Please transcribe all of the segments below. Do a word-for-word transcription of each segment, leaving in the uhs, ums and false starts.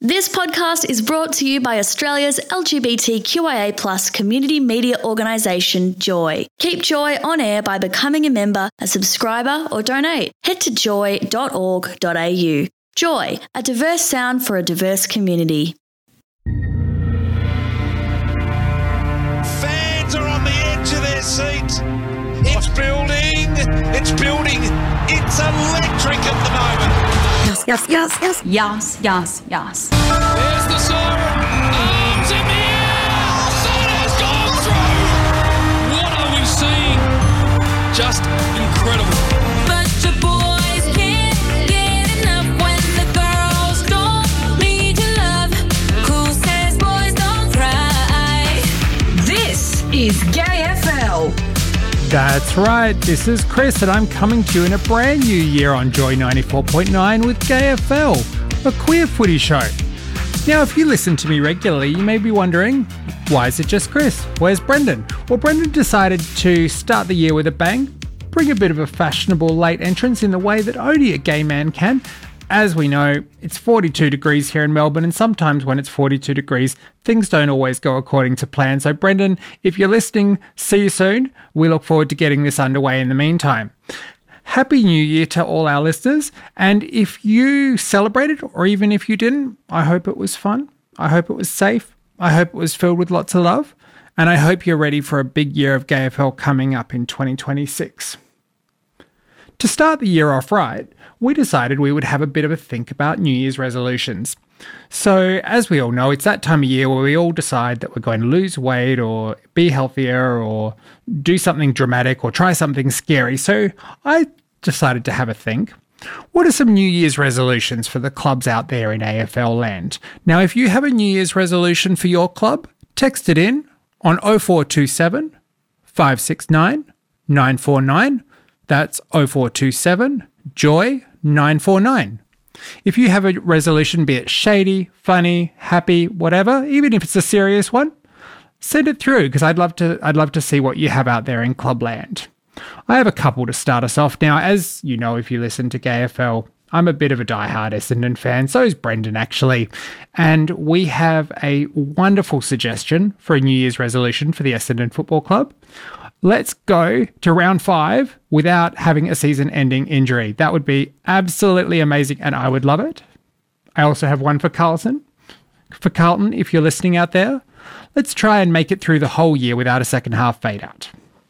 This podcast is brought to you by Australia's L G B T Q I A plus community media organisation, Joy. Keep Joy on air by becoming a member, a subscriber or donate. Head to joy dot org dot a u. Joy, a diverse sound for a diverse community. Fans are on the edge of their seat. It's building. It's building. It's electric at the moment. Yes, yes, yes, yes. Yes, yes, yes. There's the siren. Arms in the air. That has gone through. What are we seeing? Just incredible. But your boys can't get enough when the girls don't need your love. Cool says boys don't cry. This is Gay F L. That's right, this is Chris and I'm coming to you in a brand new year on Joy ninety-four point nine with Gay F L, a queer footy show. Now if you listen to me regularly, you may be wondering, why is it just Chris? Where's Brendan? Well, Brendan decided to start the year with a bang, bring a bit of a fashionable late entrance in the way that only a gay man can. As we know, it's forty-two degrees here in Melbourne, and sometimes when it's forty-two degrees, things don't always go according to plan. So Brendan, if you're listening, see you soon. We look forward to getting this underway in the meantime. Happy New Year to all our listeners. And if you celebrated, or even if you didn't, I hope it was fun. I hope it was safe. I hope it was filled with lots of love. And I hope you're ready for a big year of Gay F L coming up in twenty twenty-six. To start the year off right, we decided we would have a bit of a think about New Year's resolutions. So, as we all know, it's that time of year where we all decide that we're going to lose weight or be healthier or do something dramatic or try something scary. So, I decided to have a think. What are some New Year's resolutions for the clubs out there in A F L land? Now, if you have a New Year's resolution for your club, text it in on oh four two seven, five six nine, nine four nine. That's oh four two seven, joy nine four nine. If you have a resolution, be it shady, funny, happy, whatever, even if it's a serious one, send it through because I'd love to I'd love to see what you have out there in Clubland. I have a couple to start us off. Now, as you know, if you listen to Gay F L, I'm a bit of a diehard Essendon fan, so is Brendan actually. And we have a wonderful suggestion for a New Year's resolution for the Essendon Football Club. Let's go to round five without having a season-ending injury. That would be absolutely amazing, and I would love it. I also have one for Carlton. For Carlton, if you're listening out there, let's try and make it through the whole year without a second half fade out.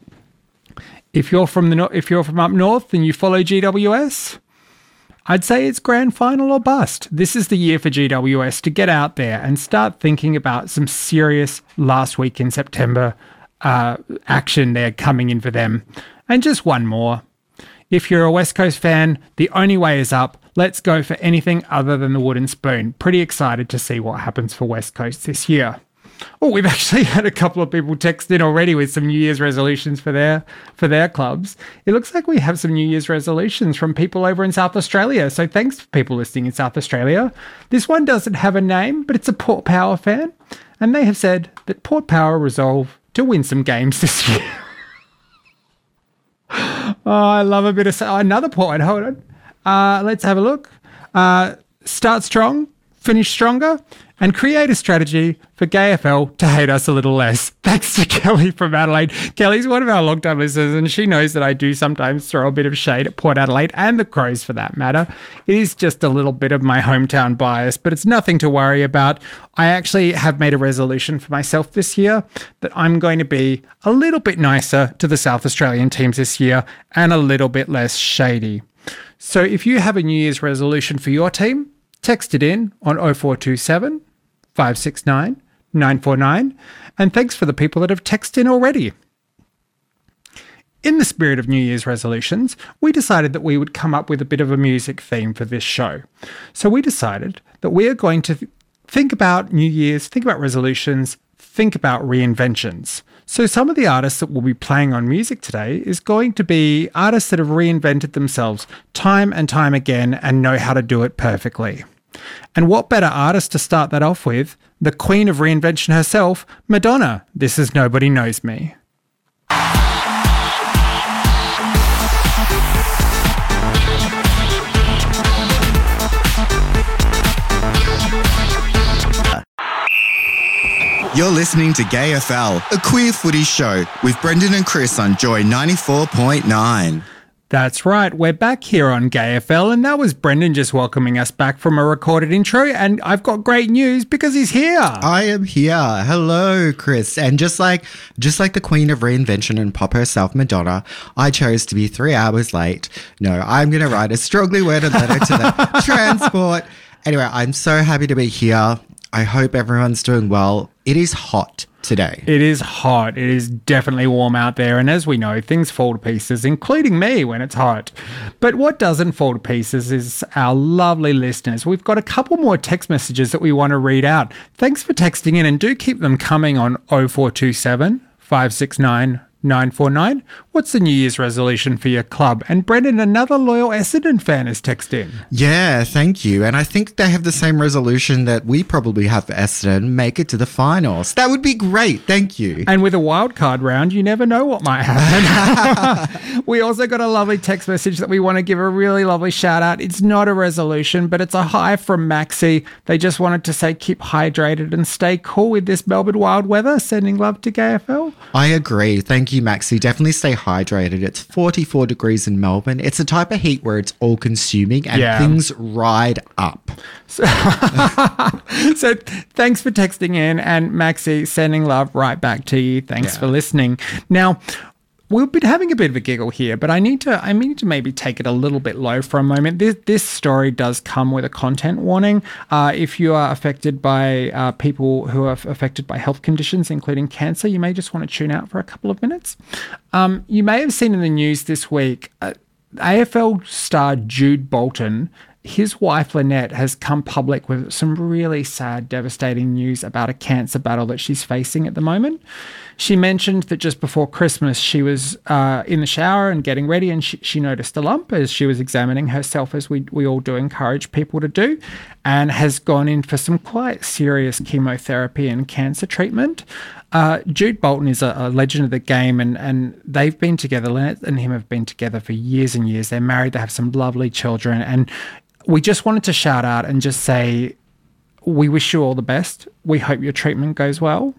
If you're from the if you're from up north and you follow G W S, I'd say it's grand final or bust. This is the year for G W S to get out there and start thinking about some serious last week in September Uh, action there coming in for them. And just one more. If you're a West Coast fan, the only way is up. Let's go for anything other than the wooden spoon. Pretty excited to see what happens for West Coast this year. Oh, we've actually had a couple of people text in already with some New Year's resolutions for their for their clubs. It looks like we have some New Year's resolutions from people over in South Australia. So thanks for people listening in South Australia. This one doesn't have a name, but it's a Port Power fan. And they have said that Port Power resolve to win some games this year. Oh, I love a bit of... Oh, another point. Hold on. Uh, let's have a look. Uh, start strong, finish stronger, and create a strategy for Gay F L to hate us a little less. Thanks to Kelly from Adelaide. Kelly's one of our long-time listeners, and she knows that I do sometimes throw a bit of shade at Port Adelaide and the Crows for that matter. It is just a little bit of my hometown bias, but it's nothing to worry about. I actually have made a resolution for myself this year that I'm going to be a little bit nicer to the South Australian teams this year and a little bit less shady. So if you have a New Year's resolution for your team, text it in on oh four two seven, five six nine, nine four nine. And thanks for the people that have texted in already. In the spirit of New Year's resolutions, we decided that we would come up with a bit of a music theme for this show. So we decided that we are going to th- think about New Year's, think about resolutions, think about reinventions. So some of the artists that will be playing on music today is going to be artists that have reinvented themselves time and time again and know how to do it perfectly. And what better artist to start that off with? The queen of reinvention herself, Madonna. This is Nobody Knows Me. You're listening to Gay F L, a queer footy show with Brendan and Chris on Joy ninety-four point nine. That's right, we're back here on Gay F L, and that was Brendan just welcoming us back from a recorded intro, and I've got great news because he's here. I am here. Hello, Chris. And just like just like the queen of reinvention and pop herself, Madonna, I chose to be three hours late. No, I'm going to write a strongly worded letter to the transport. Anyway, I'm so happy to be here. I hope everyone's doing well. It is hot today. It is hot. It is definitely warm out there. And as we know, things fall to pieces, including me when it's hot. But what doesn't fall to pieces is our lovely listeners. We've got a couple more text messages that we want to read out. Thanks for texting in, and do keep them coming on oh four two seven, five six nine, nine four nine. What's the New Year's resolution for your club? And Brendan, another loyal Essendon fan, has texted in. Yeah, thank you. And I think they have the same resolution that we probably have for Essendon, make it to the finals. That would be great. Thank you. And with a wild card round, you never know what might happen. We also got a lovely text message that we want to give a really lovely shout out. It's not a resolution, but it's a hi from Maxi. They just wanted to say keep hydrated and stay cool with this Melbourne wild weather. Sending love to Gay F L. I agree. Thank you, Maxi. Definitely stay hydrated. It's forty-four degrees in Melbourne. It's a type of heat where it's all consuming and Yeah. things ride up. So, so thanks for texting in, and Maxi, sending love right back to you. Thanks Yeah. for listening. Now, we've been having a bit of a giggle here, but I need to I need to maybe take it a little bit low for a moment. This this story does come with a content warning. Uh, if you are affected by uh, people who are affected by health conditions, including cancer, you may just want to tune out for a couple of minutes. Um, you may have seen in the news this week, uh, A F L star Jude Bolton, his wife Lynette, has come public with some really sad, devastating news about a cancer battle that she's facing at the moment. She mentioned that just before Christmas, she was uh, in the shower and getting ready, and she, she noticed a lump as she was examining herself, as we, we all do encourage people to do, and has gone in for some quite serious chemotherapy and cancer treatment. Uh, Jude Bolton is a, a legend of the game, and, and they've been together. Lynette and him have been together for years and years. They're married. They have some lovely children, and we just wanted to shout out and just say, we wish you all the best. We hope your treatment goes well.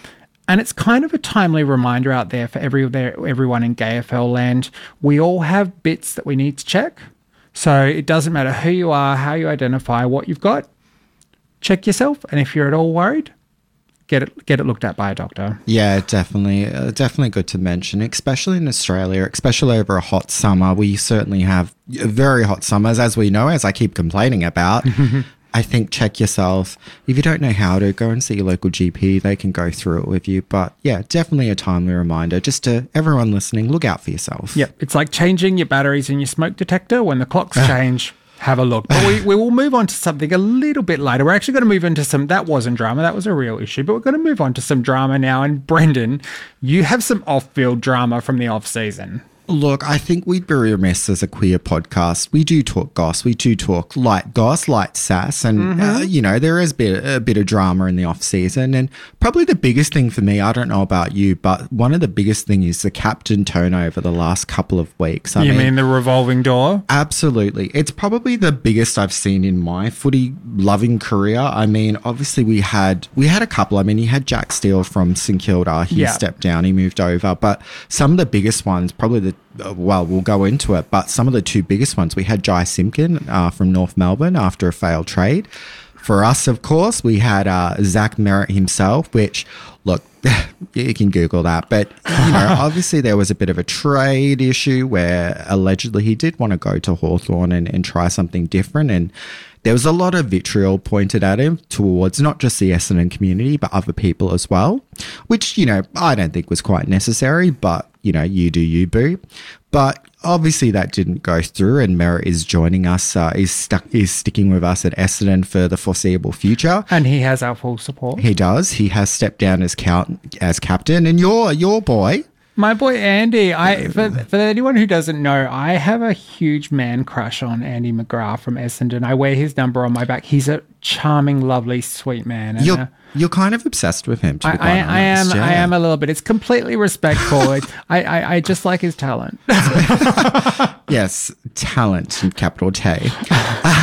And it's kind of a timely reminder out there for every, everyone in Gay F L land. We all have bits that we need to check. So it doesn't matter who you are, how you identify, what you've got. Check yourself. And if you're at all worried, get it get it looked at by a doctor. Yeah, definitely. Uh, definitely good to mention, especially in Australia, especially over a hot summer. We certainly have very hot summers, as we know, as I keep complaining about. I think check yourself. If you don't know how to, go and see your local G P. They can go through it with you. But yeah, definitely a timely reminder. Just to everyone listening, look out for yourself. Yep. It's like changing your batteries in your smoke detector. When the clocks change, have a look. But we, we will move on to something a little bit later. We're actually going to move into some, that wasn't drama, that was a real issue, but we're going to move on to some drama now. And Brendan, you have some off-field drama from the off-season. Look, I think we'd be remiss as a queer podcast. We do talk goss. We do talk light goss, light sass. And, mm-hmm. uh, you know, there is a bit, a bit of drama in the off season. And probably the biggest thing for me, I don't know about you, but one of the biggest things is the captain turnover the last couple of weeks. I you mean, mean the revolving door? Absolutely. It's probably the biggest I've seen in my footy loving career. I mean, obviously we had, we had a couple. I mean, you had Jack Steele from St Kilda. He yeah. stepped down, he moved over. But some of the biggest ones, probably the well, we'll go into it, but some of the two biggest ones, we had Jai Simpkin uh, from North Melbourne after a failed trade. For us, of course, we had uh, Zach Merritt himself, which, look, you can Google that. But, you know, obviously there was a bit of a trade issue where allegedly he did want to go to Hawthorn and, and try something different. And there was a lot of vitriol pointed at him towards not just the Essendon community, but other people as well, which, you know, I don't think was quite necessary, but, you know, you do you, boo. But obviously that didn't go through, and Merritt is joining us, uh, is stuck, is sticking with us at Essendon for the foreseeable future. And he has our full support. He does. He has stepped down as count, as captain, and your your boy. My boy Andy, I for, for anyone who doesn't know, I have a huge man crush on Andy McGrath from Essendon. I wear his number on my back. He's a charming, lovely, sweet man. And, you're, uh, you're kind of obsessed with him, to be I, I, quite I am. honest, yeah. I am a little bit. It's completely respectful. It, I, I, I just like his talent. Yes, talent, capital T.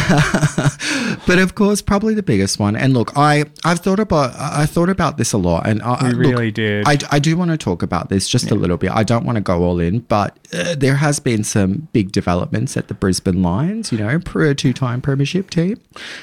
But of course, probably the biggest one. And look, I I've thought about I thought about this a lot, and I, We look, really did. I, I do want to talk about this just a little bit. I don't want to go all in, but uh, there has been some big developments at the Brisbane Lions. You know, for a two-time premiership team.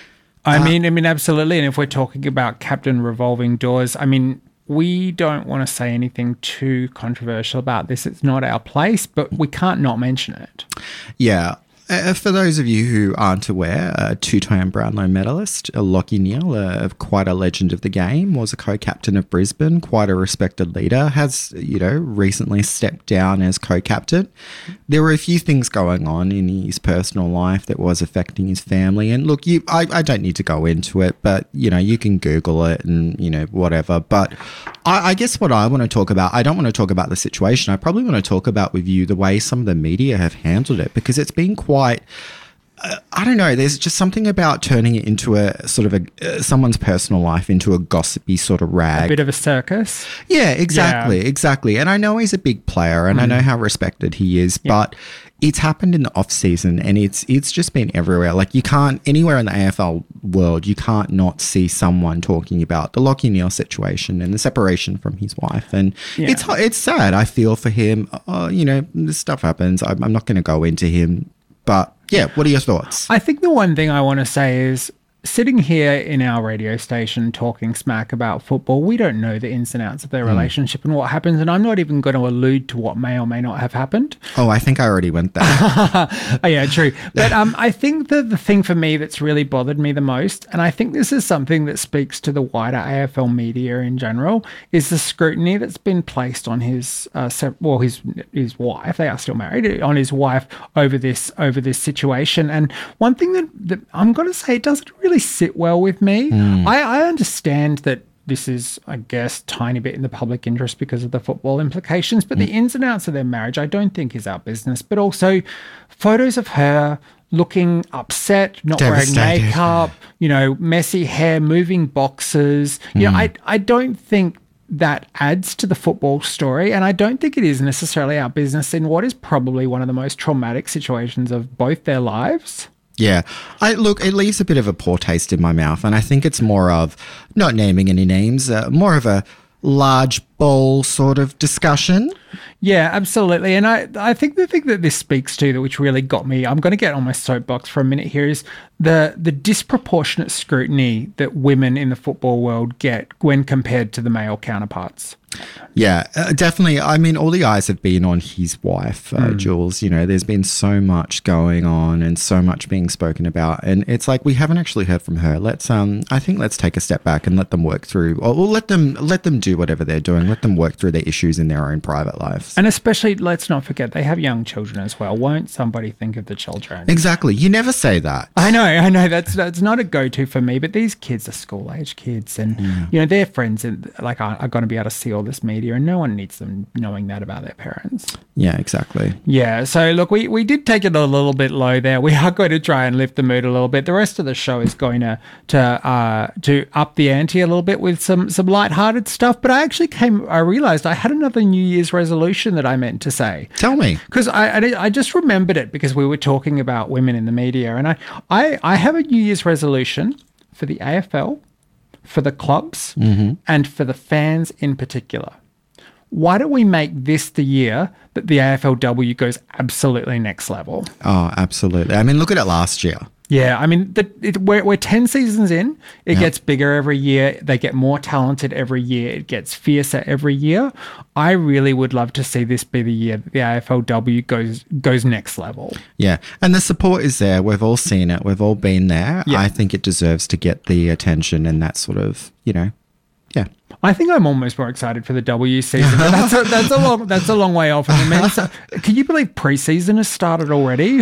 I mean, I mean, absolutely. And if we're talking about captain revolving doors, I mean, we don't want to say anything too controversial about this. It's not our place, but we can't not mention it. Yeah. Uh, for those of you who aren't aware, a two-time Brownlow medalist, uh, Lachie Neale, uh, quite a legend of the game, was a co-captain of Brisbane, quite a respected leader, has, you know, recently stepped down as co-captain. There were a few things going on in his personal life that was affecting his family. And look, you, I, I don't need to go into it, but, you know, you can Google it and, you know, whatever. But I, I guess what I want to talk about, I don't want to talk about the situation. I probably want to talk about with you the way some of the media have handled it, because it's been quite Quite, uh, I don't know. There's just something about turning it into a sort of a uh, someone's personal life into a gossipy sort of rag. A bit of a circus. Yeah, exactly, Yeah. exactly. And I know he's a big player, and I know how respected he is, but it's happened in the off season, and it's it's just been everywhere. Like, you can't anywhere in the A F L world, you can't not see someone talking about the Lachie Neale situation and the separation from his wife, and Yeah. it's it's sad. I feel for him. Uh, you know, this stuff happens. I'm, I'm not going to go into him. But yeah, what are your thoughts? I think the one thing I want to say is, sitting here in our radio station talking smack about football, we don't know the ins and outs of their relationship and what happens. And I'm not even going to allude to what may or may not have happened. Oh, I think I already went there. Oh, yeah, true. But um, I think that the thing for me that's really bothered me the most, and I think this is something that speaks to the wider A F L media in general, is the scrutiny that's been placed on his, uh, se- well, his his wife. They are still married, on his wife over this over this situation. And one thing that, that I'm going to say, it doesn't really sit well with me. I, I understand that this is, I guess, tiny bit in the public interest because of the football implications, but the ins and outs of their marriage I don't think is our business. But also photos of her looking upset, not wearing Devastated. makeup, you know, messy hair, moving boxes. You know, I I don't think that adds to the football story, and I don't think it is necessarily our business in what is probably one of the most traumatic situations of both their lives. Yeah. I look, it leaves a bit of a poor taste in my mouth, and I think it's more of, not naming any names, uh, more of a large bowl sort of discussion. Yeah, absolutely. And I, I think the thing that this speaks to, that which really got me, I'm going to get on my soapbox for a minute here, is the the disproportionate scrutiny that women in the football world get when compared to the male counterparts. Yeah, uh, definitely. I mean, all the eyes have been on his wife, uh, Jules. You know, there's been so much going on and so much being spoken about, and it's like we haven't actually heard from her. Let's, um, I think, let's take a step back and let them work through, or, or let them let them do whatever they're doing. Let them work through their issues in their own private lives. And especially, let's not forget, they have young children as well. Won't somebody think of the children? Exactly. You never say that. I know, I know. That's that's not a go-to for me. But these kids are school-age kids, and you know their friends and like are, are going to be able to see all this media, and no one needs them knowing that about their parents. Yeah, exactly. Yeah. So look, we we did take it a little bit low there. We are going to try and lift the mood a little bit. The rest of the show is going to to uh, to up the ante a little bit with some some lighthearted stuff. But I actually came, I realised I had another New Year's resolution that I meant to say. Tell me. Because I, I I just remembered it because we were talking about women in the media, and I, I, I have a New Year's resolution for the A F L, for the clubs, and for the fans in particular. Why don't we make this the year that the A F L W goes absolutely next level? Oh, absolutely. I mean, look at it last year. Yeah, I mean, the, it, we're, we're ten seasons in. It gets bigger every year. They get more talented every year. It gets fiercer every year. I really would love to see this be the year that the A F L W goes goes next level. Yeah. And the support is there. We've all seen it. We've all been there. Yeah. I think it deserves to get the attention and that sort of, you know, yeah. I think I'm almost more excited for the W season. But that's a, that's a long that's a long way off. I mean, so, can you believe preseason has started already?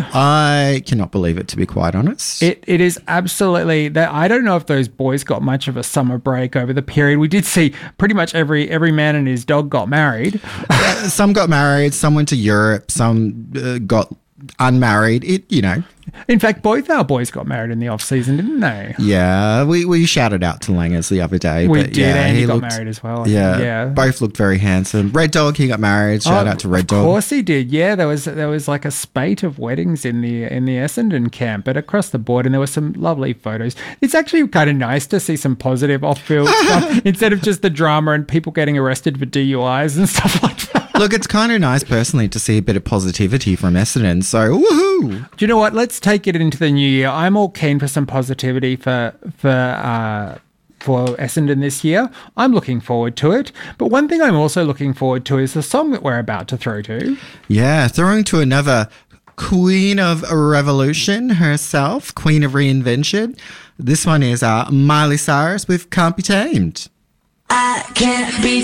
I cannot believe it, to be quite honest. It it is absolutely that. I don't know if those boys got much of a summer break over the period. We did see pretty much every every man and his dog got married. Some got married, some went to Europe, some uh, got unmarried. It, you know. In fact, both our boys got married in the off season, didn't they? Yeah, we, we shouted out to Langers the other day. We but did, yeah, and he got looked- married as well. I Yeah, think. yeah. both looked very handsome. Red Dog, he got married. Shout Oh, out to Red Dog. Of course he did. Yeah, there was there was like a spate of weddings in the in the Essendon camp, but across the board, and there were some lovely photos. It's actually kind of nice to see some positive off-field stuff instead of just the drama and people getting arrested for D U Is and stuff like that. Look, it's kind of nice personally to see a bit of positivity from Essendon. So, woohoo! Do you know what? Let's take it into the new year. I'm all keen for some positivity for for uh, for Essendon this year. I'm looking forward to it. But one thing I'm also looking forward to is the song that we're about to throw to. Yeah, throwing to another queen of revolution herself, queen of reinvention. This one is uh, Miley Cyrus with Can't Be Tamed. I can't be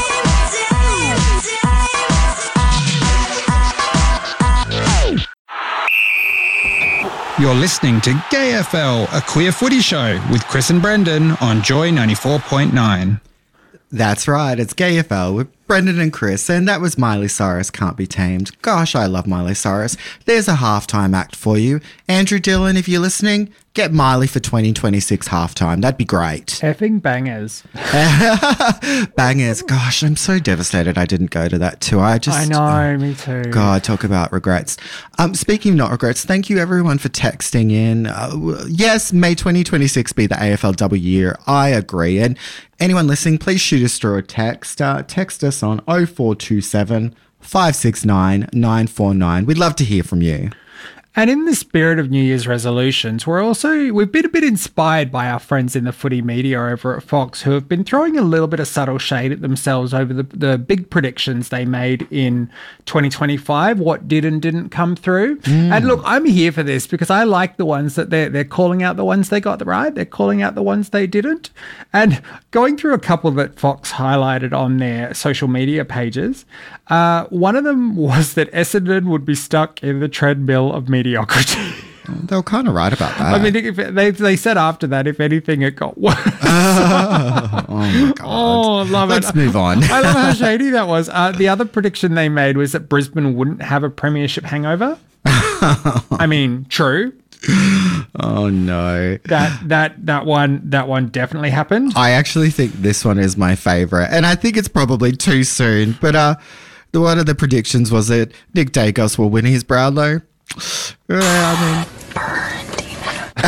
You're listening to Gay F L, a queer footy show with Chris and Brendan on Joy ninety-four point nine. That's right, it's Gay F L with Brendan and Chris, and that was Miley Cyrus, Can't Be Tamed. Gosh, I love Miley Cyrus. There's a halftime act for you. Andrew Dillon, if you're listening, get Miley for twenty twenty-six halftime. That'd be great. Effing bangers. Bangers. Gosh, I'm so devastated I didn't go to that tour. I just... I know, me too. God, talk about regrets. Um, speaking of not regrets, thank you everyone for texting in. Uh, w- yes, may twenty twenty-six be the A F L W year. I agree. And anyone listening, please shoot us through a text. Uh, text us on oh four two seven, five six nine, nine four nine. We'd love to hear from you. And in the spirit of New Year's resolutions, we're also, we've been a bit inspired by our friends in the footy media over at Fox, who have been throwing a little bit of subtle shade at themselves over the, the big predictions they made in twenty twenty-five, what did and didn't come through. Mm. And look, I'm here for this because I like the ones that they're, they're calling out the ones they got right. They're calling out the ones they didn't. And going through a couple that Fox highlighted on their social media pages, uh, one of them was that Essendon would be stuck in the treadmill of mediocrity. They were kind of right about that. I mean, if they they said after that, if anything, it got worse. oh, my God. Oh, love Let's it. move on. I love how shady that was. Uh, the other prediction they made was that Brisbane wouldn't have a premiership hangover. I mean, true. Oh, no. That that that one that one definitely happened. I actually think this one is my favourite, and I think it's probably too soon, but uh, the one of the predictions was that Nick Dacos will win his Brownlow. Uh, I mean,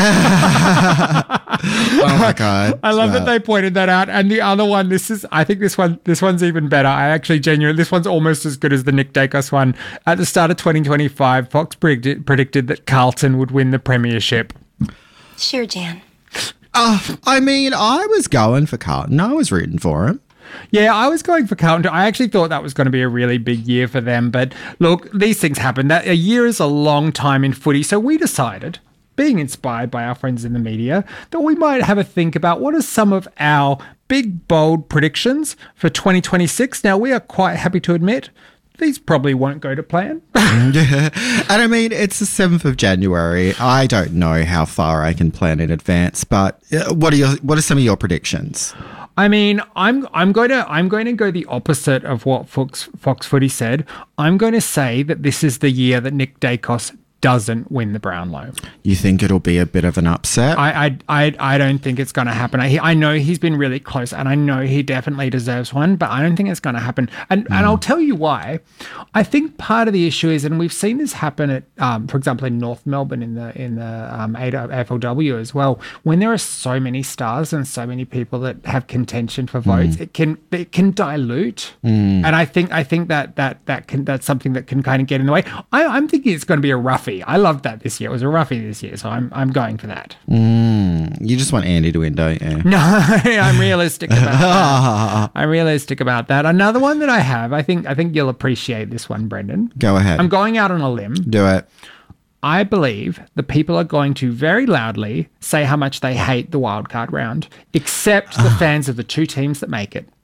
oh my God! I love Uh, that they pointed that out. And the other one, this is, I think this one, this one's even better. I actually genuinely, this one's almost as good as the Nick Dacos one. At the start of twenty twenty-five, Fox predicted, predicted that Carlton would win the premiership. Sure, Jan. Uh, I mean, I was going for Carlton. I was rooting for him. Yeah, I was going for Carlton. I actually thought that was going to be a really big year for them. But look, these things happen. That a year is a long time in footy. So we decided, being inspired by our friends in the media, that we might have a think about what are some of our big, bold predictions for twenty twenty-six. Now, we are quite happy to admit these probably won't go to plan. Yeah. And I mean, it's the seventh of January. I don't know how far I can plan in advance, but uh, what are your what are some of your predictions? I mean, I'm I'm going to I'm going to go the opposite of what Fox Fox Footy said. I'm going to say that this is the year that Nick Dacos doesn't win the Brownlow. You think it'll be a bit of an upset? I I I, I don't think it's going to happen. I, I know he's been really close, and I know he definitely deserves one, but I don't think it's going to happen. And mm. and I'll tell you why. I think part of the issue is, and we've seen this happen at, um, for example, in North Melbourne in the in the um, A F L W as well. When there are so many stars and so many people that have contention for votes, mm. it can it can dilute. Mm. And I think I think that that that can that's something that can kind of get in the way. I, I'm thinking it's going to be a roughie. I loved that this year. It was a roughie this year, so I'm I'm going for that. Mm, you just want Andy to win, don't you? No, I'm realistic about that. I'm realistic about that. Another one that I have, I think I think you'll appreciate this one, Brendan. Go ahead. I'm going out on a limb. Do it. I believe the people are going to very loudly say how much they hate the wildcard round, except the fans of the two teams that make it.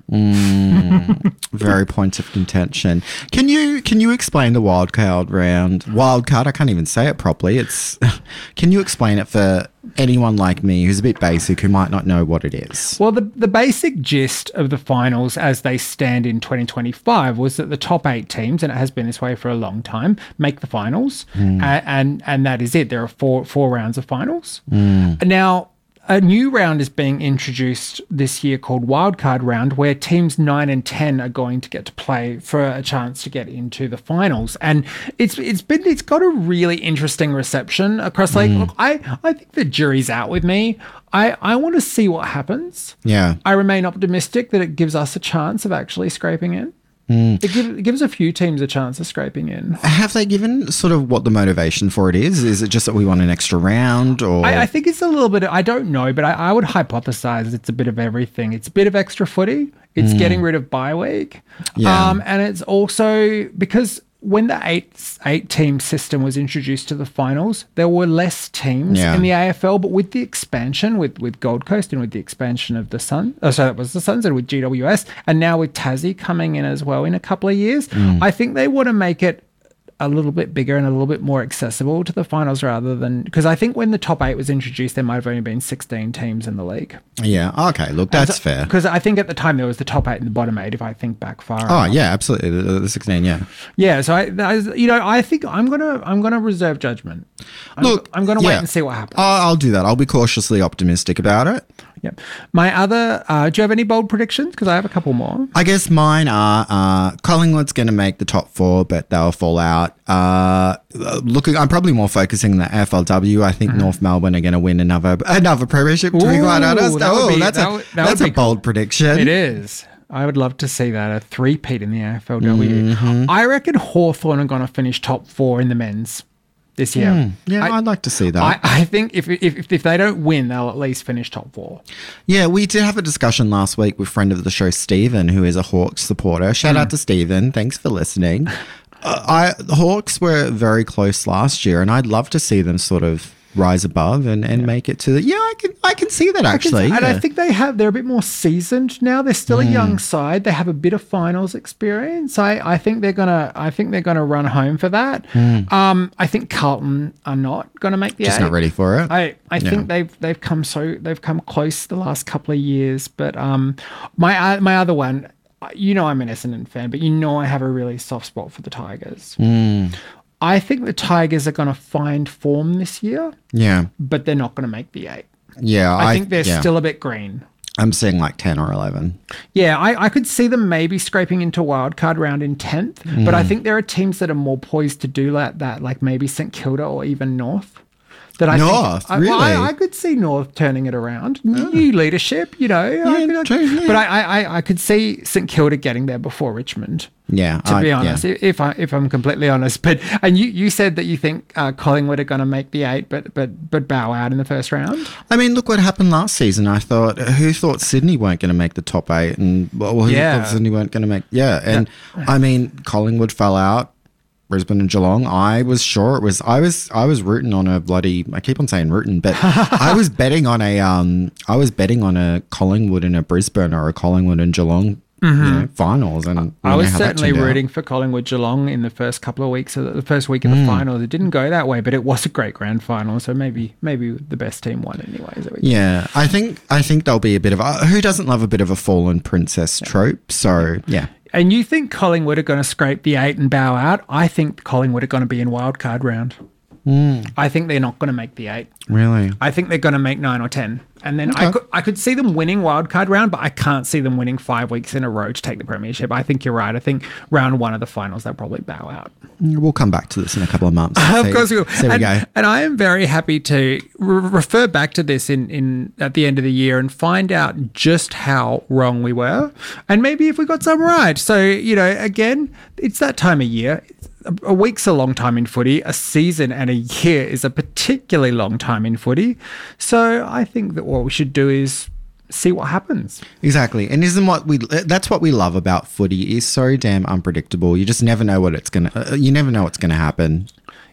Mm, very point of contention. Can you can you explain the wild card round? Wild card, I can't even say it properly. It's can you explain it for anyone like me who's a bit basic who might not know what it is? Well, the, the basic gist of the finals as they stand in twenty twenty-five was that the top eight teams, and it has been this way for a long time, make the finals. Mm. Uh, and and that is it. There are four four rounds of finals. Mm. Now, a new round is being introduced this year called Wildcard Round, where teams nine and ten are going to get to play for a chance to get into the finals. And it's it's been it's got a really interesting reception across. Like, Mm. look, I I think the jury's out with me. I I want to see what happens. Yeah. I remain optimistic that it gives us a chance of actually scraping in. Mm. It, give, it gives a few teams a chance of scraping in. Have they given sort of what the motivation for it is? Is it just that we want an extra round, or I, I think it's a little bit, I don't know, but I, I would hypothesize it's a bit of everything. It's a bit of extra footy. It's Mm. getting rid of bye week. Yeah. Um, and it's also because when the eight eight team system was introduced to the finals, there were less teams Yeah. in the A F L, but with the expansion with, with Gold Coast and with the expansion of the Sun, oh, so that was the Suns, and with G W S, and now with Tassie coming in as well in a couple of years, Mm. I think they want to make it a little bit bigger and a little bit more accessible to the finals rather than, because I think when the top eight was introduced, there might have only been sixteen teams in the league. yeah, okay, look, that's fair. Because I think at the time there was the top eight and the bottom eight, if I think back far Oh enough. yeah, absolutely. The, the sixteen, yeah. Yeah, so I, I, you know, I think I'm gonna, I'm gonna reserve judgment. I'm, Look, I'm gonna wait yeah. and see what happens. I'll, I'll do that. I'll be cautiously optimistic about it. Yep. My other, uh, do you have any bold predictions? Because I have a couple more. I guess mine are uh, Collingwood's going to make the top four, but they'll fall out. Uh, looking, I'm probably more focusing on the A F L W. I think North Melbourne are going to win another another premiership. To be quite Ooh, honest, that would oh, be- that's that a would- that that's would a be bold prediction. It is. I would love to see that, a three-peat in the A F L W. Mm-hmm. I reckon Hawthorn are going to finish top four in the men's this year. Mm, yeah, I, I'd like to see that. I, I think if, if if they don't win, they'll at least finish top four. Yeah, we did have a discussion last week with friend of the show, Stephen, who is a Hawks supporter. Shout Mm. out to Stephen. Thanks for listening. uh, I the Hawks were very close last year, and I'd love to see them sort of rise above and, and make it to the. Yeah, I can I can see that actually. And yeah. I think they have, they're a bit more seasoned now. They're still Mm. a young side. They have a bit of finals experience. I, I think they're gonna I think they're gonna run home for that. Mm. Um, I think Carlton are not gonna make the Just eight. not ready for it. I, I Yeah. think they've they've come so they've come close the last couple of years. But um, my uh, my other one, you know, I'm an Essendon fan, but you know I have a really soft spot for the Tigers. Mm. I think the Tigers are going to find form this year, Yeah, but they're not going to make the eight. yeah. I, think they're yeah. still a bit green. I'm seeing like ten or eleven. Yeah, I, I could see them maybe scraping into wildcard round in tenth, but I think there are teams that are more poised to do that, that like maybe St Kilda or even North. That I North? think, I, well, Really? I, I could see North turning it around. New leadership, you know. I could- true, yeah. But I, I, I could see St Kilda getting there before Richmond. Yeah, To I- be yeah. honest, if I if I'm completely honest, but and you, you said that you think uh, Collingwood are going to make the eight, but but but bow out in the first round. I mean, look what happened last season. I thought, who thought Sydney weren't going to make the top eight, and well, who Yeah. thought Sydney weren't going to make? Yeah, and I mean, Collingwood fell out. Brisbane and Geelong. I was sure it was. I was. I was rooting on a bloody. I keep on saying rooting, but I was betting on a. Um, I was betting on a Collingwood and a Brisbane or a Collingwood and Geelong. You know, finals, and I we was know how that certainly turned out. rooting for Collingwood Geelong in the first couple of weeks of the, the first week of the Mm. finals. It didn't go that way, but it was a great grand final. So maybe maybe the best team won anyways. that week. Yeah, I think I think there'll be a bit of a, who doesn't love a bit of a fallen princess trope. So yeah. And you think Collingwood are going to scrape the eight and bow out? I think Collingwood are going to be in wild card round. Mm, I think they're not going to make the eight. really. I think they're going to make nine or ten. And then I Okay. could I could see them winning wild card round, but I can't see them winning five weeks in a row to take the premiership. I think you're right. I think round one of the finals they'll probably bow out. We'll come back to this in a couple of months. Of See- course we will. There we and, go. and I am very happy to re- refer back to this in, in at the end of the year and find out just how wrong we were, and maybe if we got some right. So you know, again, it's that time of year. A, a week's a long time in footy. A season and a year is a particularly long time in footy. So I think that what we should do is see what happens. Exactly. And isn't what we that's what we love about footy is so damn unpredictable. You just never know what it's going to uh, you never know what's going to happen.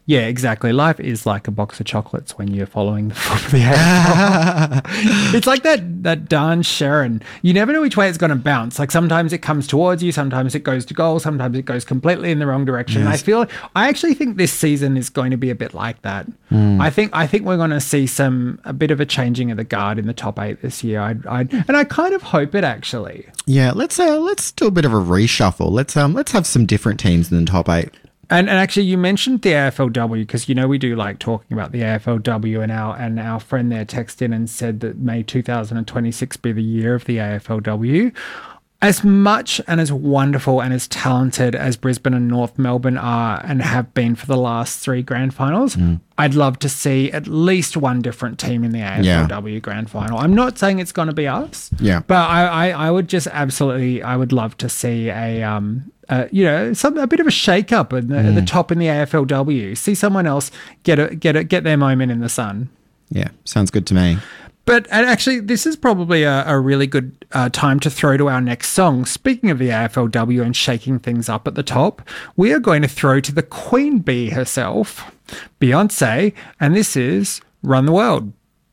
Yeah, exactly. Life is like a box of chocolates when you're following the, the A F L. It's like that that darn Sharon. You never know which way it's going to bounce. Like sometimes it comes towards you, sometimes it goes to goal, sometimes it goes completely in the wrong direction. Yes. I feel I actually think this season is going to be a bit like that. Mm. I think I think we're going to see some a bit of a changing of the guard in the top eight this year. I'd, I'd, and I kind of hope it actually. Yeah, let's uh, let's do a bit of a reshuffle. Let's um let's have some different teams in the top eight. And, and actually, you mentioned the A F L W because you know we do like talking about the A F L W, and our and our friend there texted in and said that May two thousand twenty-six be the year of the A F L W. As much and as wonderful and as talented as Brisbane and North Melbourne are and have been for the last three grand finals, mm. I'd love to see at least one different team in the A F L W yeah. grand final. I'm not saying it's going to be us, yeah, but I, I, I would just absolutely, I would love to see a, um, uh, you know, some a bit of a shake up at the, mm. at the top in the A F L W. See someone else get a, get a, get their moment in the sun. Yeah, sounds good to me. But and actually, this is probably a, a really good uh, time to throw to our next song. Speaking of the A F L W and shaking things up at the top, we are going to throw to the Queen Bee herself, Beyonce, and this is Run the World.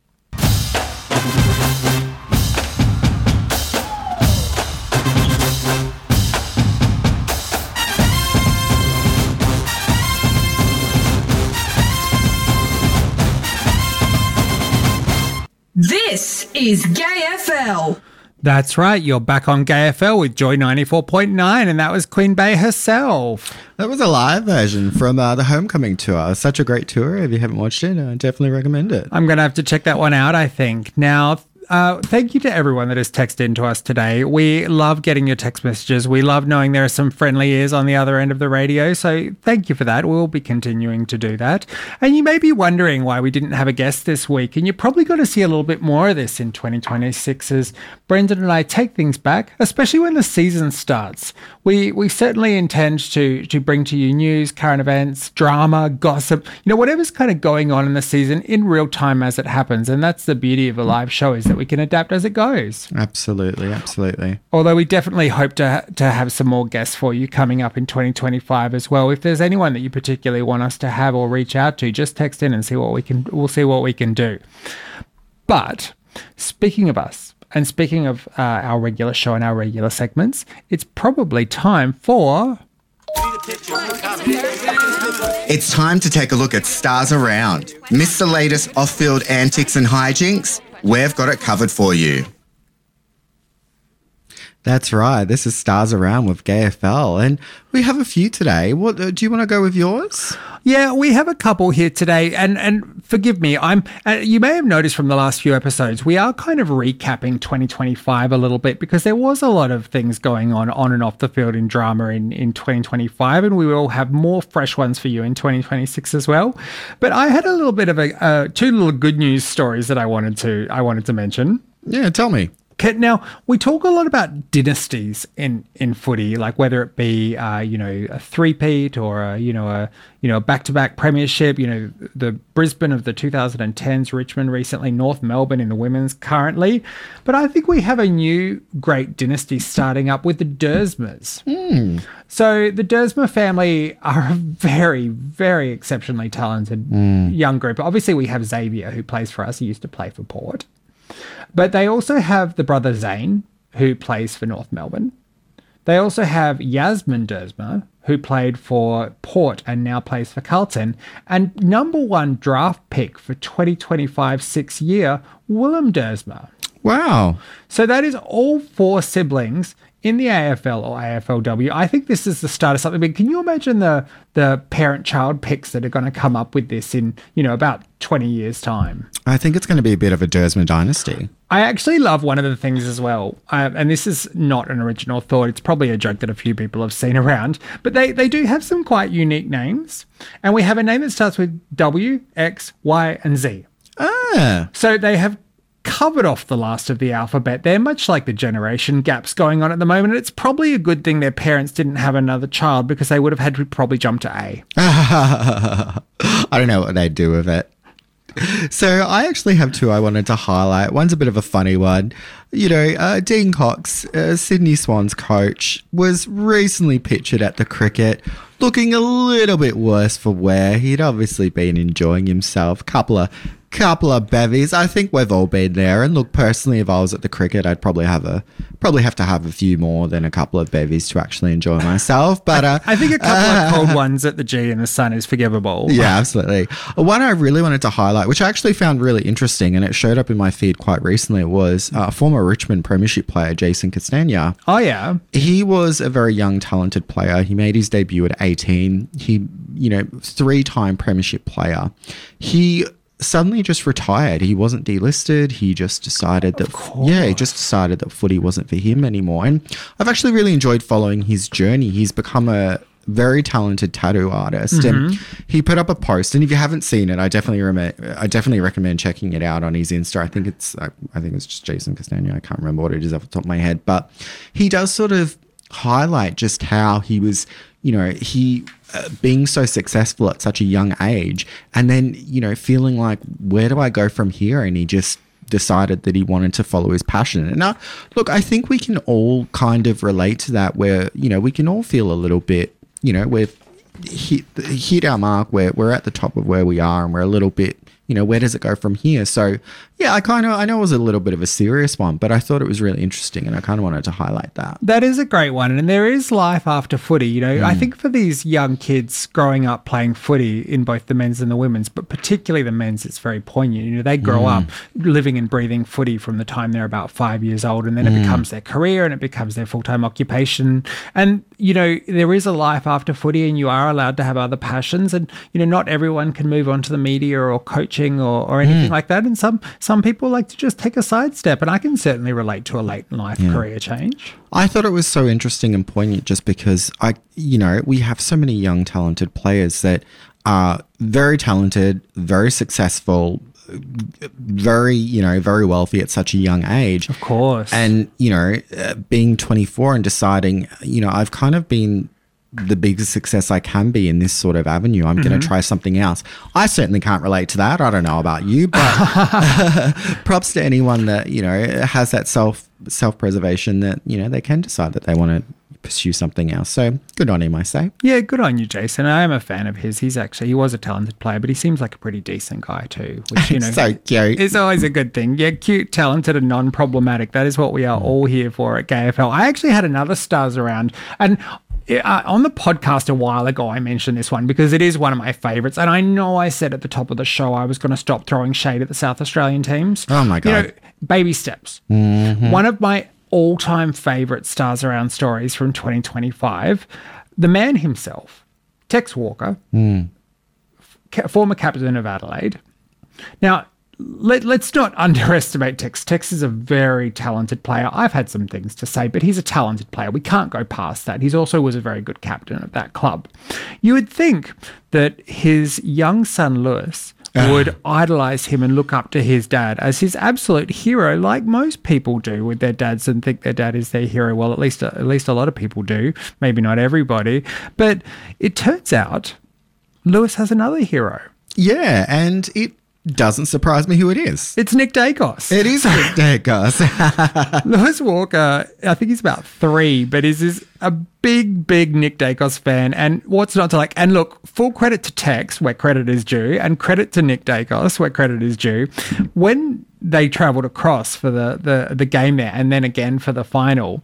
This is Gay F L. That's right. You're back on Gay F L with Joy ninety-four point nine, and that was Queen Bee herself. That was a live version from uh, the Homecoming tour. Such a great tour. If you haven't watched it, I definitely recommend it. I'm going to have to check that one out, I think. Now, Uh, thank you to everyone that has texted in to us today. We love getting your text messages. We love knowing there are some friendly ears on the other end of the radio. So thank you for that. We'll be continuing to do that. And you may be wondering why we didn't have a guest this week. And you're probably going to see a little bit more of this in twenty twenty-six as Brendan and I take things back, especially when the season starts. We we certainly intend to, to bring to you news, current events, drama, gossip, you know, whatever's kind of going on in the season in real time as it happens. And that's the beauty of a live show, is that we can adapt as it goes. Absolutely, absolutely. Although we definitely hope to to have some more guests for you coming up in twenty twenty-five as well. If there's anyone that you particularly want us to have or reach out to, just text in and see what we can. We'll see what we can do. But speaking of us, and speaking of uh, our regular show and our regular segments, it's probably time for. It's time to take a look at Stars Around. Miss the latest off-field antics and hijinks? We've got it covered for you. That's right. This is Stars Around with Gay F L, and we have a few today. What uh, do you want to go with yours? Yeah, we have a couple here today, and and forgive me, I'm. Uh, you may have noticed from the last few episodes, we are kind of recapping twenty twenty-five a little bit because there was a lot of things going on on and off the field in drama in in twenty twenty-five, and we will have more fresh ones for you in twenty twenty-six as well. But I had a little bit of a uh, two little good news stories that I wanted to I wanted to mention. Yeah, tell me. Okay, now, we talk a lot about dynasties in, in footy, like whether it be, uh, you know, a three-peat or, a, you know, a you know, back-to-back premiership, you know, the Brisbane of the two thousand tens, Richmond recently, North Melbourne in the women's currently. But I think we have a new great dynasty starting up with the Dersmers. Mm. So the Dersmer family are a very, very exceptionally talented mm. young group. Obviously, we have Xavier, who plays for us. He used to play for Port. But they also have the brother Zane, who plays for North Melbourne. They also have Yasmin Dersmer, who played for Port and now plays for Carlton. And number one draft pick for twenty twenty-five sixth year, Willem Dersmer. Wow. So that is all four siblings in the A F L or A F L W. I think this is the start of something big. Can you imagine the the parent-child picks that are going to come up with this in, you know, about twenty years' time? I think it's going to be a bit of a Dersmer dynasty. I actually love one of the things as well, uh, and this is not an original thought. It's probably a joke that a few people have seen around, but they, they do have some quite unique names. And we have a name that starts with W, X, Y, and Z. Ah. So they have covered off the last of the alphabet. They're much like the generation gaps going on at the moment. It's probably a good thing their parents didn't have another child because they would have had to probably jump to A. I don't know what they'd do with it. So I actually have two I wanted to highlight. One's a bit of a funny one. You know, uh, Dean Cox, uh, Sydney Swans coach, was recently pictured at the cricket looking a little bit worse for wear. He'd obviously been enjoying himself. Couple of couple of bevies. I think we've all been there. And look, personally, if I was at the cricket, I'd probably have a probably have to have a few more than a couple of bevies to actually enjoy myself. But uh, I think a couple uh, of cold ones at the G in the sun is forgivable. Yeah, absolutely. One I really wanted to highlight, which I actually found really interesting, and it showed up in my feed quite recently, was uh, former Richmond Premiership player Jason Castagna. Oh, yeah. He was a very young, talented player. He made his debut at eighteen. He, you know, three-time Premiership player. He suddenly just retired. He wasn't delisted. He just decided that, yeah, he just decided that footy wasn't for him anymore. And I've actually really enjoyed following his journey. He's become a very talented tattoo artist, mm-hmm. and he put up a post. And if you haven't seen it, I definitely rem- I definitely recommend checking it out on his Insta. I think it's I, I think it's just Jason Castagna. I can't remember what it is off the top of my head, but he does sort of highlight just how he was, you know, he uh, being so successful at such a young age, and then, you know, feeling like, where do I go from here? And he just decided that he wanted to follow his passion. And now, look, I think we can all kind of relate to that, where, you know, we can all feel a little bit, you know, we've hit, hit our mark, where we're at the top of where we are, and we're a little bit, you know, where does it go from here? So, yeah, I kind of, I know it was a little bit of a serious one, but I thought it was really interesting, and I kind of wanted to highlight that. That is a great one. And there is life after footy. You know, mm. I think for these young kids growing up playing footy in both the men's and the women's, but particularly the men's, it's very poignant. You know, they grow mm. up living and breathing footy from the time they're about five years old, and then mm. it becomes their career and it becomes their full-time occupation. And, you know, there is a life after footy, and you are allowed to have other passions. And, you know, not everyone can move on to the media or coaching or, or anything mm. like that. And some some people like to just take a sidestep, and I can certainly relate to a late in life yeah. career change. I thought it was so interesting and poignant just because, I, you know, we have so many young talented players that are very talented, very successful, very, you know, very wealthy at such a young age. Of course. And, you know, uh, being twenty-four and deciding, you know, I've kind of been the biggest success I can be in this sort of avenue. I'm mm-hmm. going to try something else. I certainly can't relate to that. I don't know about you, but props to anyone that, you know, has that self self-preservation that, you know, they can decide that they want to pursue something else. So good on him, I say. Yeah, good on you, Jason. I am a fan of his. He's actually, he was a talented player, but he seems like a pretty decent guy too, which, you know, so cute. It's always a good thing. Yeah, cute, talented, and non-problematic. That is what we are mm. all here for at G A F L. I actually had another Stars around, and Uh, on the podcast a while ago, I mentioned this one because it is one of my favourites. And I know I said at the top of the show I was going to stop throwing shade at the South Australian teams. Oh, my God. You know, baby steps. Mm-hmm. One of my all-time favourite Stars Around stories from twenty twenty-five, the man himself, Tex Walker, mm. ca- former captain of Adelaide. Now, Let, let's not underestimate Tex. Tex is a very talented player. I've had some things to say, but he's a talented player. We can't go past that. He also was a very good captain of that club. You would think that his young son, Lewis, would idolise him and look up to his dad as his absolute hero, like most people do with their dads and think their dad is their hero. Well, at least, at least a lot of people do. Maybe not everybody. But it turns out Lewis has another hero. Yeah, and it doesn't surprise me who it is. It's Nick Dacos. It is Nick Dacos. Lewis Walker, I think he's about three, but is is a big, big Nick Dacos fan. And what's not to like? And look, full credit to Tex, where credit is due, and credit to Nick Dacos, where credit is due. When they travelled across for the, the, the game there, and then again for the final,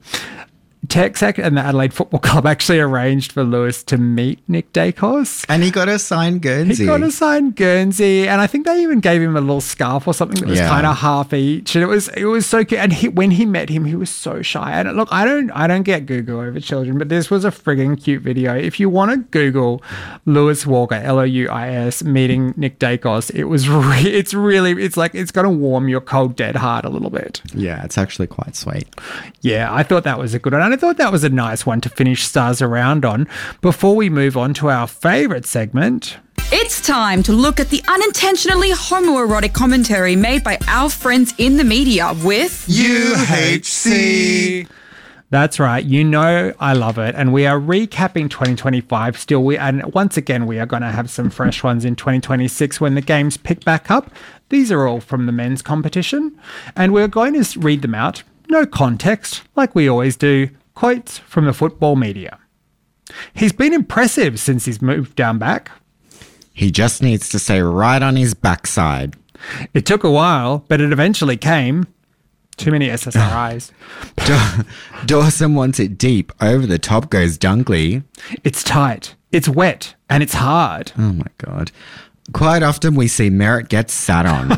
Tex and the Adelaide Football Club actually arranged for Lewis to meet Nick Dacos. And he got a signed Guernsey. He got a signed Guernsey. And I think they even gave him a little scarf or something that was yeah. kind of half each. And it was it was so cute. And he, when he met him, he was so shy. And look, I don't I don't get Google over children, but this was a frigging cute video. If you want to Google Lewis Walker, L O U I S, meeting Nick Dacos, it was re- it's really, it's like, it's going to warm your cold, dead heart a little bit. Yeah, it's actually quite sweet. Yeah, I thought that was a good one. And I thought that was a nice one to finish Stars Around on before we move on to our favourite segment. It's time to look at the unintentionally homoerotic commentary made by our friends in the media with U H C. That's right. You know I love it. And we are recapping twenty twenty-five still. We And once again, we are going to have some fresh ones in twenty twenty-six when the games pick back up. These are all from the men's competition. And we're going to read them out. No context, like we always do. Quotes from the football media. He's been impressive since he's moved down back. He just needs to stay right on his backside. It took a while, but it eventually came. Too many S S R Is. Daw- Dawson wants it deep. Over the top goes Dunkley. It's tight, it's wet, and it's hard. Oh my God. Quite often we see Merritt get sat on.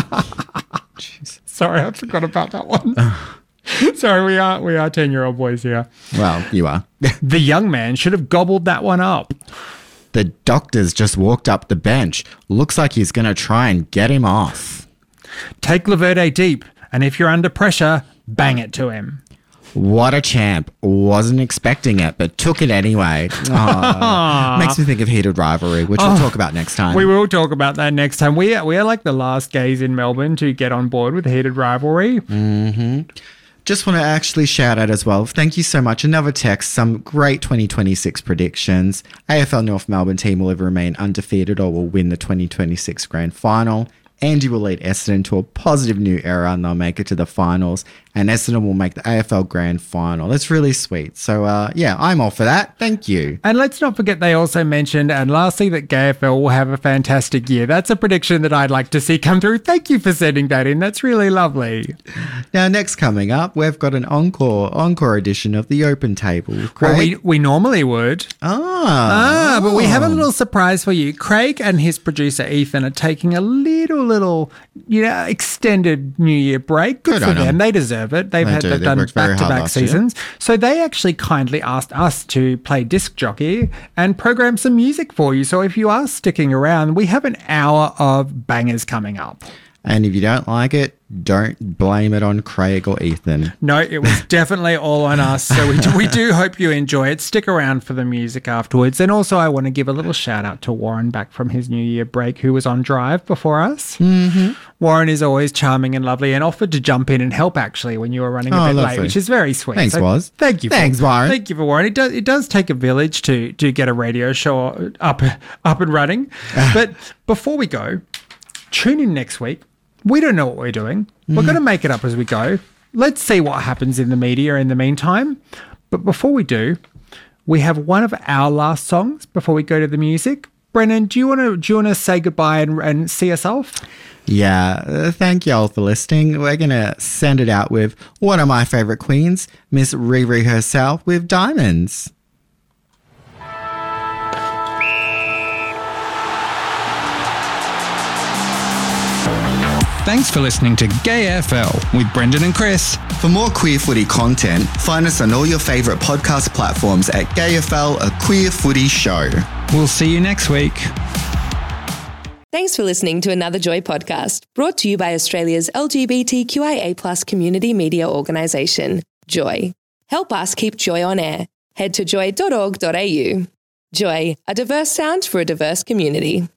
Sorry, I forgot about that one. Sorry, we are we are ten-year-old boys here. Well, you are. The young man should have gobbled that one up. The doctor's just walked up the bench. Looks like he's going to try and get him off. Take Laverde deep, and if you're under pressure, bang it to him. What a champ. Wasn't expecting it, but took it anyway. Oh, makes me think of Heated Rivalry, which we'll Oh, talk about next time. We will talk about that next time. We are, we are like the last gays in Melbourne to get on board with Heated Rivalry. Mm-hmm. Just want to actually shout out as well. Thank you so much. Another text, some great twenty twenty-six predictions. A F L North Melbourne team will either remain undefeated or will win the twenty twenty-six grand final. Andy will lead Essendon to a positive new era and they'll make it to the finals. And Essendon will make the A F L grand final. That's really sweet. So, uh, yeah, I'm all for that. Thank you. And let's not forget they also mentioned, and lastly, that Gay F L will have a fantastic year. That's a prediction that I'd like to see come through. Thank you for sending that in. That's really lovely. Now, next coming up, we've got an encore, encore edition of the Open Table. Craig? Well, we, we normally would. Ah. Ah, but we have a little surprise for you. Craig and his producer, Ethan, are taking a little, little, you know, extended New Year break. Good, Good for on them. them. They deserve it. They've They had do. they've They done worked very hard back-to-back last year. seasons. So they actually kindly asked us to play disc jockey and program some music for you. So if you are sticking around, we have an hour of bangers coming up. And if you don't like it, don't blame it on Craig or Ethan. No, it was definitely all on us. So we do, we do hope you enjoy it. Stick around for the music afterwards. And also, I want to give a little shout out to Warren back from his New Year break, who was on drive before us. Mm-hmm. Warren is always charming and lovely and offered to jump in and help actually when you were running a Oh, bit lovely. late, which is very sweet. Thanks, So Woz. Thank you. Thanks, for, Warren. Thank you for Warren. It does, it does take a village to, to get a radio show up, up and running. But before we go, tune in next week. We don't know what we're doing. We're going to make it up as we go. Let's see what happens in the media in the meantime. But before we do, we have one of our last songs before we go to the music. Brennan, do you want to do you want to say goodbye and, and see us off? Yeah, uh, thank you all for listening. We're going to send it out with one of my favourite queens, Miss Riri herself, with Diamonds. Thanks for listening to Gay F L with Brendan and Chris. For more queer footy content, find us on all your favourite podcast platforms at Gay F L, a queer footy show. We'll see you next week. Thanks for listening to another Joy podcast, brought to you by Australia's L G B T Q I A plus community media organisation, Joy. Help us keep Joy on air. Head to joy dot org dot a u. Joy, a diverse sound for a diverse community.